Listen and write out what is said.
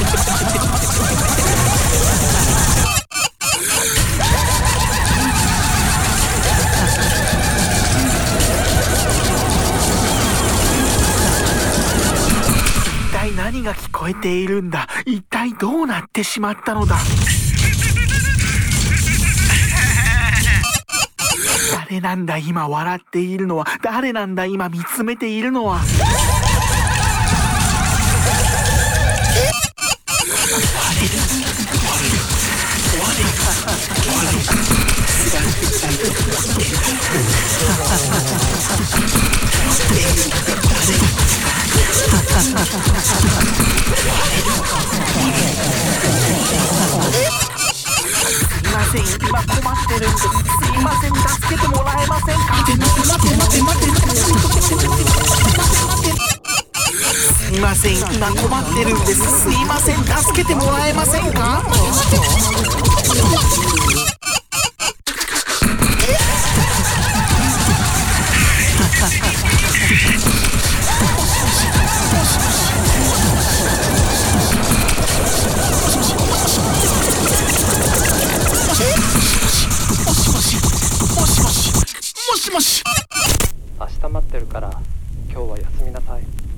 一体何が聞こえているんだ。一体どうなってしまったのだ。誰なんだ今笑っているのは。誰なんだ今見つめているのは。すいません、今困ってるんです。すいません、助けてもらえませんか。すいません、今困ってるんです。すいません、助けてもらえませんか。 明日待ってるから今日は休みなさい。